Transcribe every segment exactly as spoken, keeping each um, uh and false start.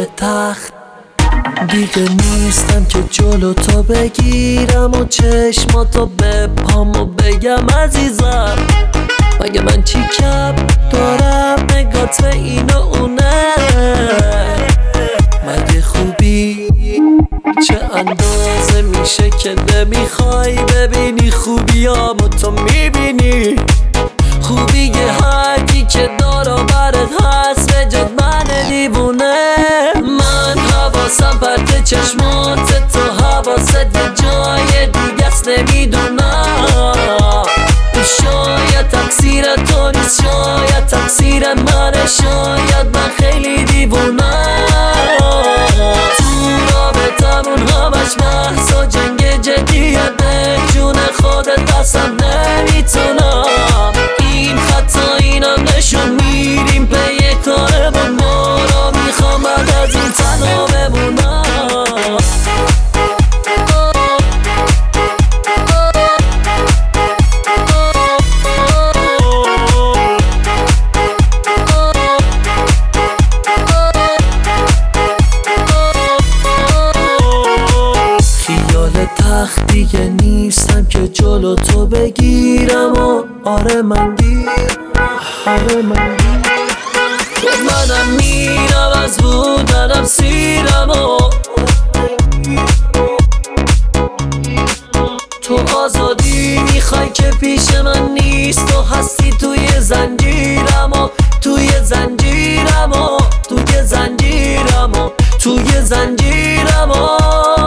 تخت دیگه نیستم که جلو تو بگیرم و چشماتو بپام و بگم عزیزم مگه من چی کم دارم نگات به این و اونه مگه خوبی چه اندازه میشه که نمیخوای ببینی خوبیامو تو میبینی خوبی هرکی که دارا برات هست به جد من دیوونه من حواسم پرت چشمات تو حواست یه جای دیگه است نمیدونم شاید تقصیر تو نیست شاید تقصیر منه شاید من خیلی دیوونم تو رابطمون همش بحث و جنگ جدیه به جون خودت قسم نمیتونم این خطا اینم نشون میریم به یه کارمون ما را میخوام بعد از این تنها بمونم تخت دیگه نیستم که جلو تو بگیرم و آره من گیر آره من گیر منم میرم از بودنم سیرم و تو آزادی میخوای که پیش من نیست تو هستی توی زنجیرم و توی زنجیرم و توی زنجیرم و توی زنجیرم و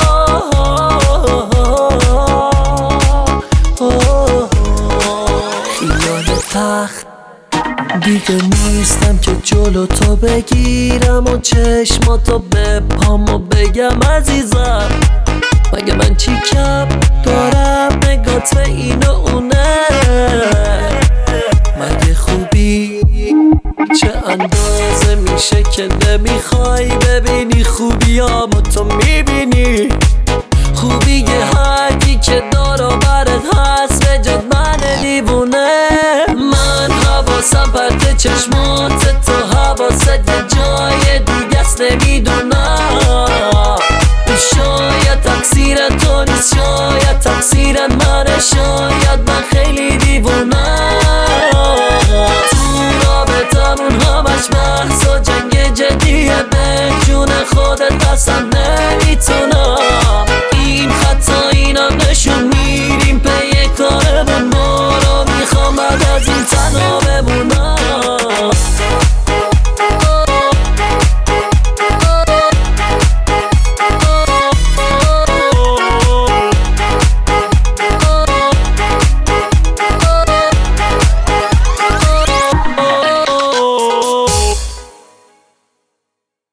تخت دیگه نیستم که جلو تو بگیرم و چشماتو بپام و بگم عزیزم مگه من چی کم دارم نگات به این و اونه مگه خوبی چه اندازه میشه که نمیخوای ببینی خوبیامو تو میبینی خوبی هرکی که دارا برات هست به جد من دیوونه من حواسم پرت چشمات تو حواست یه جای دیگه است نمیدونم شاید تقصیر تو نیست شاید تقصیر منه شاید من خیلی دیوونم تو رابطمون همش بحث و جنگ جدیه به جون خودت قسم